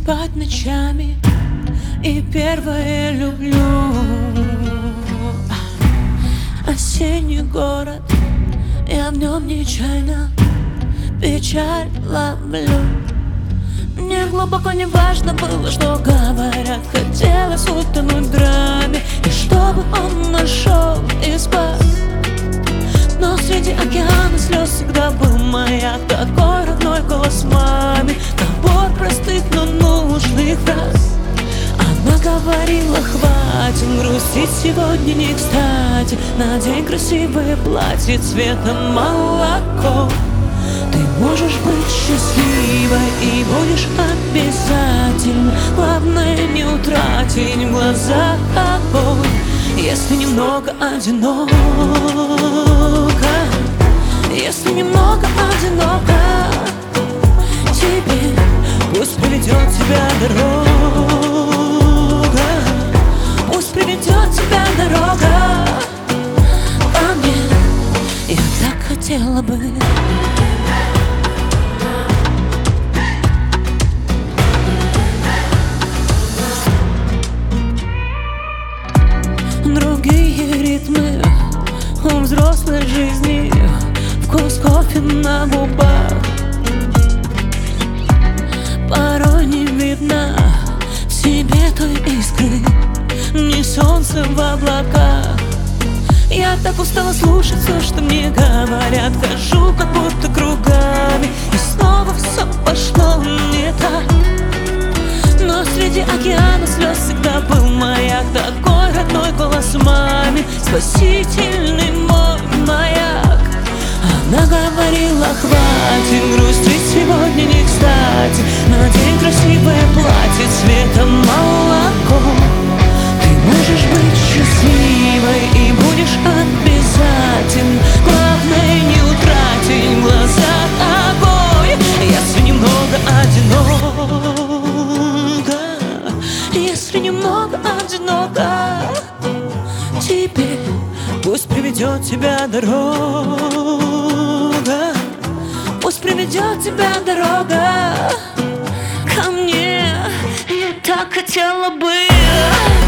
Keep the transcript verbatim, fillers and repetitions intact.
спать ночами, и первое люблю осенний город. Я в нем нечаянно печаль ловлю. Мне глубоко не важно было, что говорят. Хотелось утонуть в драме, и чтобы он нашел и спас. Но среди океана слез всегда был маяк, такой родной голос маме, набор простых, но нужных фраз. Она говорила: хватит грустить, сегодня не кстати. Надень красивое платье цветом молоко. Ты можешь быть счастливой и будешь обязательно. Главное не утратить в глазах огонь. Если немного одиноко, если немного одиноко тебе, пусть приведет тебя дорога, пусть приведет тебя дорога ко мне. Я так хотела бы другие ритмы у взрослой жизни, вкус кофе на губах. Порой не видно в себе той искры, ни солнца в облаках. Я так устала слушать все, что мне говорят. Хожу как будто кругами, и снова все пошло не так. Но среди океана слез всегда был маяк, такой родной голос маме, спасительный мой маяк. Она говорила: хватит грустить, сегодня не кстати. Надень красивое платье цветом молоко. Ты можешь быть счастливой и будешь обязательно. Главное не утратить в глазах огонь. Если немного одиноко, если немного одиноко тебе, пусть приведет тебя дорога, пусть приведет тебя дорога ко мне. Я так хотела бы